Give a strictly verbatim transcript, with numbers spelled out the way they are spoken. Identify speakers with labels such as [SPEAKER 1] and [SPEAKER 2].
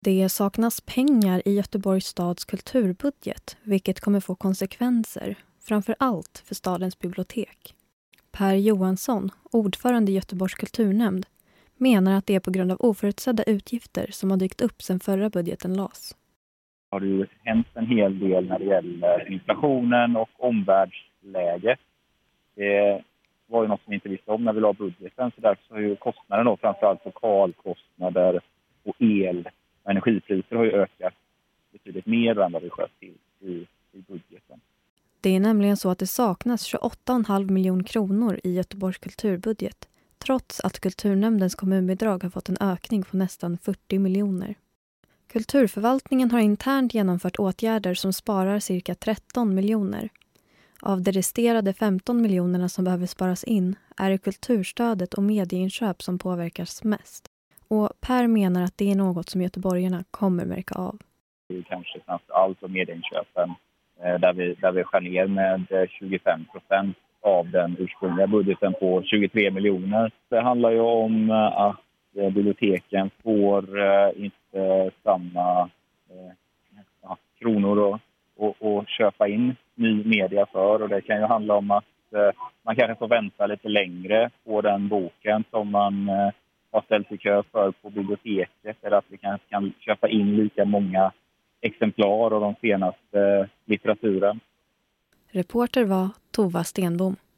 [SPEAKER 1] Det saknas pengar i Göteborgs stads kulturbudget, vilket kommer få konsekvenser, framför allt för stadens bibliotek. Per Johansson, ordförande i Göteborgs kulturnämnd, menar att det är på grund av oförutsedda utgifter som har dykt upp sedan förra budgeten lades.
[SPEAKER 2] Har det ju hänt en hel del när det gäller inflationen och omvärldsläget. Det var ju något som vi inte visste om när vi la budgeten, så därför har ju kostnaderna då, framförallt lokalkostnader och el- och energipriser har ju ökat betydligt mer än vad vi sköt till i, i budgeten.
[SPEAKER 1] Det är nämligen så att det saknas tjugoåtta komma fem miljoner kronor i Göteborgs kulturbudget, trots att kulturnämndens kommunbidrag har fått en ökning på nästan fyrtio miljoner. Kulturförvaltningen har internt genomfört åtgärder som sparar cirka tretton miljoner. Av de resterande femton miljonerna som behöver sparas in är det kulturstödet och medieinköp som påverkas mest. Och Per menar att det är något som göteborgarna kommer märka av.
[SPEAKER 2] Det är kanske framför allt om medieinköpen där vi, där vi skär ner med tjugofem procent av den ursprungliga budgeten på tjugotre miljoner. Det handlar ju om att biblioteken får inte samma ja, kronor och, och, och köpa in ny media för. Och det kan ju handla om att man kanske får vänta lite längre på den boken som man har ställt i kö för på biblioteket. Eller att vi kanske kan köpa in lika många exemplar av de senaste litteraturen.
[SPEAKER 1] Reporter var Tova Stenbom.